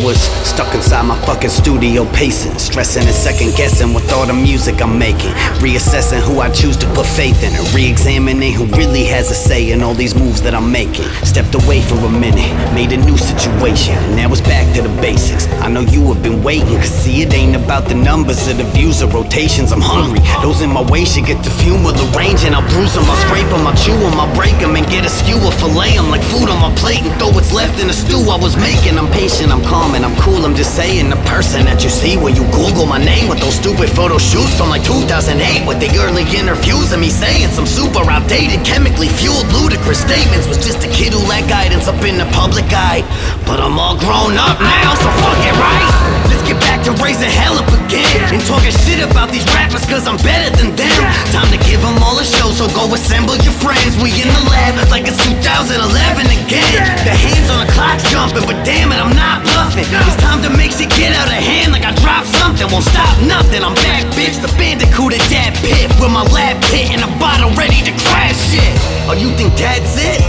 was stuck inside my fucking studio pacing, stressing and second guessing with all the music I'm making, reassessing who I choose to put faith in, and re-examining who really has a say in all these moves that I'm making. Stepped away for a minute, made a new situation, and now it's back to the basics. I know you have been waiting, cause see it ain't about the numbers or the views or rotations. I'm hungry, those in my way should get the fume of the range, and I'll bruise them, I'll scrape them, I'll chew them, I'll break them, and get a skew or fillet them like food on my plate, and throw what's left in the stew I was making. I'm patient, I'm calm, and I'm cool, I'm just saying the person that you see when you Google my name with those stupid photo shoots from like 2008, with the early interviews of me saying some super outdated, chemically fueled, ludicrous statements. Was just a kid who lacked guidance up in the public eye, but I'm all grown up now, so fuck it, right? Let's get back to raising hell up again, and talking shit about these rappers cause I'm better than them. Time to give them all a show, so go assemble your friends. We in the lab like it's 2011 again. The hands on the clock's jumping, but damn it, I'm not bluffing. It's time to make shit get out of hand like I dropped something. Won't stop nothing, I'm back, bitch. The bandicoot at that pit with my lab kit and a bottle ready to crash shit. Oh, you think that's it?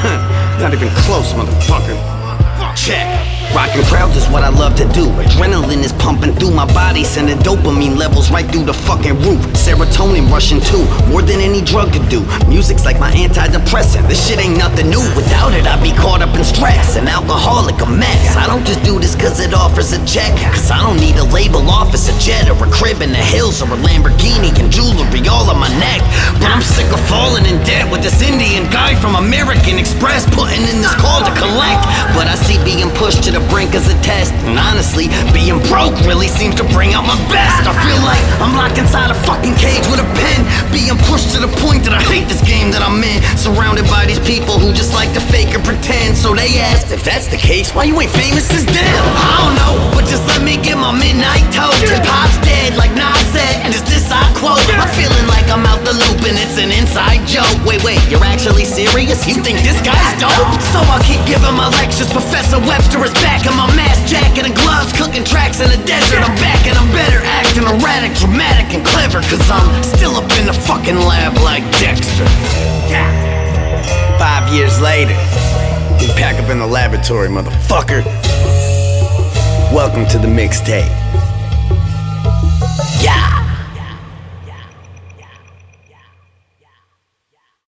Not even close, motherfucker. Check. Rocking crowds is what I love to do. Adrenaline is pumping through my body, sending dopamine levels right through the fucking roof. Serotonin rushing too, more than any drug could do. Music's like my antidepressant, this shit ain't nothing new. Without it I'd be caught up in stress, an alcoholic, a mess. I don't just do this cause it offers a check, cause I don't need a label, office, a jet, or a crib in the hills, or a Lamborghini and jewelry all on my neck. But I'm sick of falling in debt with this Indian guy from American Express putting in this call to collect. But I see being pushed to the brink as a test, and honestly, being broke really seems to bring out my best. I feel like I'm locked inside a fucking cage with a pen, being pushed to the point that I hate this game that I'm in, surrounded by these people who just like to fake and pretend. So they asked, if that's the case, why you ain't famous as them? I don't know, but just let me get my midnight toast. Hip-hop's dead like Nas said, and is this I quote? I'm feeling like I'm out the loop and it's an inside joke. Wait, you're actually serious? You think this guy's dope? So I'll keep giving my lectures, Professor Webster is back in my mask jacket and gloves, cooking tracks in the desert. I'm back and I'm better, acting erratic, dramatic and clever, cause I'm still up in the fucking lab like Dexter. 5 years later, we pack up in the laboratory, motherfucker. Welcome to the mixtape. Yeah.